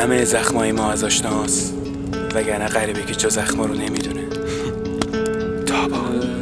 همه زخمای ما از آشناست، وگرنه غریبه که جا زخما رو نمیدونه. تابا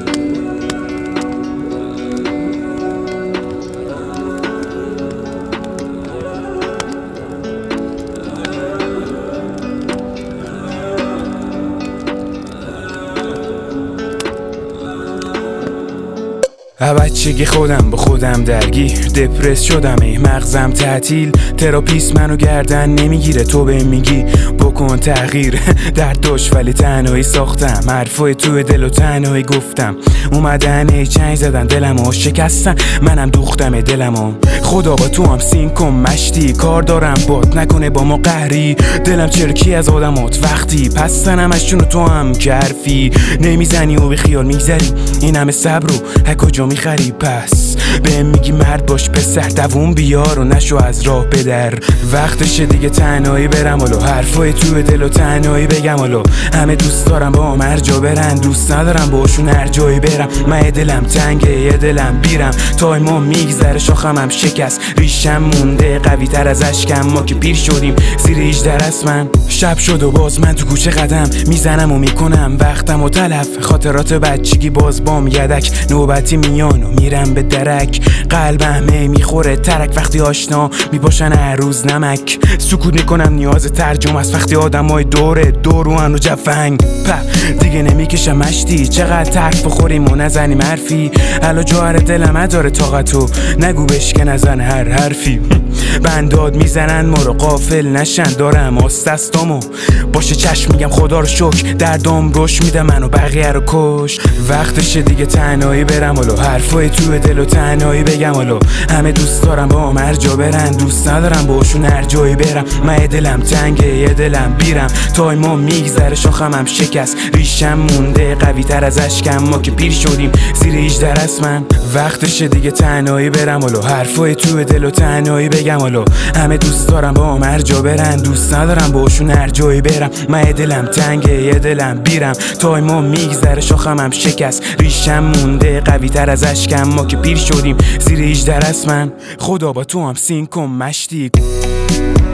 بچگی خودم با خودم درگیر، دپرس شدم، مغزم تعطیل، تراپیست منو گردن نمیگیره، تو به میگی بکن تغییر. درد داشت ولی تنهایی ساختم، حرفای توی دل و تنهایی گفتم، اومدن چنگ زدن دلمو شکستن، منم دوختم دلمو. خدا با تو هم سین کن مشتی، کار دارم بات نکنه با ما قهری، دلم چرکی از آدمات وقتی پس تنمش چون تو هم که حرفی نمیزنی و بی خیال میگذری، این همه صبر رو کجا میخری؟ پس بهم میگی مرد باش پسر، دووم بیار و نشو از راه بدر، وقتشه دیگه تنهایی برم ولو، حرفای توی دل و تنهایی بگم ولو، همه دوست دارم با هم هر جا برن، دوست ندارم باشون هر جایی برم، من دلم تنگه یه دلم بیرم، تایما میگذره شاخم هم شکست، ریشم مونده قوی تر از اشکم، ما که پیر شدیم زیر 18 است، من شب شد و باز من تو کوچه قدم میزنم و میکنم وقتم و تلف، خاطرات بچگی باز بام یدک، نوبتی میان و میرم به درک، قلبم میخوره ترک وقتی آشنا میباشن هر روز نمک، سکوت میکنم نیاز ترجمه است وقتی آدمای دوره دورو و جفنگ، دیگه نمیکشم مشتی، چقدر ترک بخوریم و نزنیم حرفی، حالا جوهر دلم نداره طاقتو، نگو بشکه نزن هر حرفی، بنداد میزنن ما رو غافل نشن، دارم آستستامو باشه چشم میگم خدا رو شکر، دردام روش میده منو بقیه رو کش، وقتشه دیگه تنهایی برم ولو، حرفای توی دل و تنهایی بگم ولو، همه دوست دارم با هم هر جا برن، دوست ندارم باشون هر جایی برم، من دلم تنگه یه دلم بیرم، تایما میگذره شاخم هم شکست، ریشم مونده قوی تر از اشکم، ما که پیر شدیم زیر 18 است، من وقتشه دیگه تنهایی برم ولو، حرفای توی دل و تنهایی بگم ولو، همه دوست دارم با هم هر جا برن، دوست ندارم باشون هر جایی برم، من دلم تنگه یه دلم بیرم، تایما میگذره شاخم هم شکست، ریشم مونده قوی تر از اشکم، ما که پیر شدیم زیر 18 است، من خدا با تو هم سین کن مشتی.